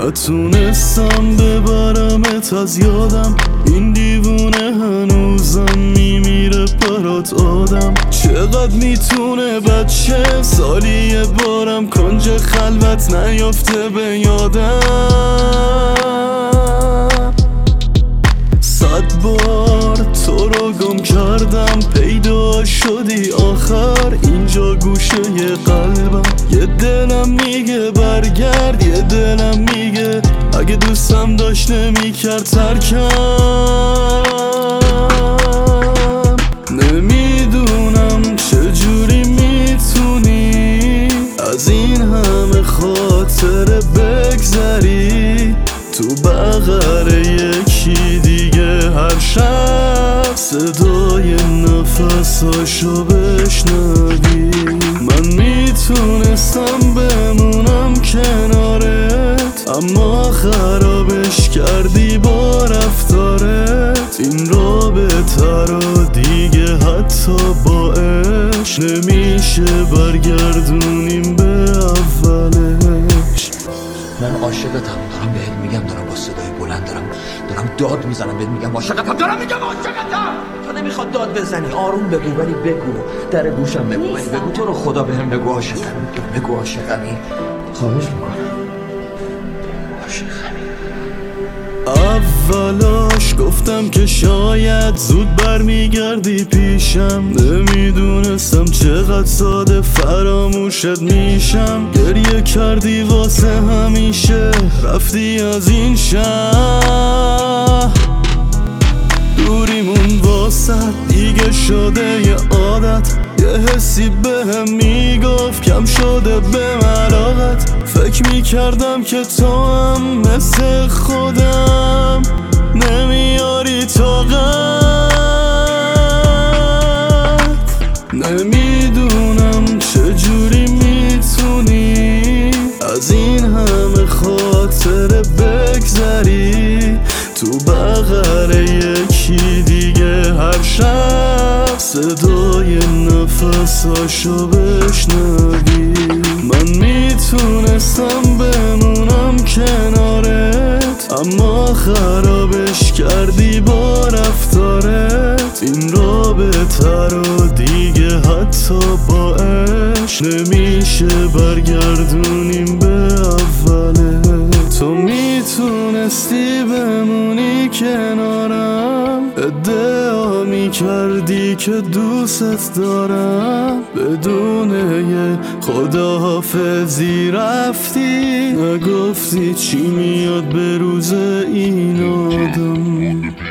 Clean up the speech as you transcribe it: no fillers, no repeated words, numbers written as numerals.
نتونستم ببرمت از یادم، این دیوونه هنوزم میمیره برات آدم. چقدر میتونه بچه سالی یه بارم کنج خلوت نیافته به یادم. 100 بار تو رو گم کردم، پیدا شدی آخر اینجا گوشه ی قلبم. یه دلم میگه برگرد، یه دلم میگه اگه دوستم داشت نمیکرد ترکم. نمیدونم چجوری میتونی از این همه خاطره بگذری تو بغل یکی دیگه هر شب صدای نفساشو بشنوی. من میتونستم بمونم کنارت، اما خرابش کردی با رفتارت. این رابطه رو دیگه حتی با عشق نمیشه برگردونیم به اولش. من عاشقتم، دارم بهت میگم، دارم با صدای بلند دارم داد میزنم بهت میگم عاشقتم، دارم میگم عاشقتم. تو نمیخواد داد بزنی، آروم بگو، ولی بگو در گوشم بگو، ولی بگو تو رو خدا بهم بگو عاشقمی، بگو عاشقمی، خواهش میکنم عاشقمی. اولاش گفتم که شاید زود برمیگردی پیشم، نمیدونستم چقدر ساده فراموشت میشم. گریه کردی واسه همیشه، رفتی از این شهر. دوریمون واسه دیگه شده یه عادت، یه حسی بهم میگفت کم شده به علاقت. فکر میکردم که تو هم مثل خودم نمیاری طاقت. نمیدونم چجوری میتونی از این همه خاطره بگذری تو بغل یکی دیگه هر شب صدای نفساشو بشنوی. من میتونستم بمونم کنارت، اما خرابش کردی با رفتارت. این رابطه رو دیگه حتی با عشق نمیشه برگردونیم به اوله. تو میتونستی بمونی کنارم، ادعا میکردی که دوست دارم، بدون یه خداحافظی رفتی، نگفتی چی میاد به روز این آدم.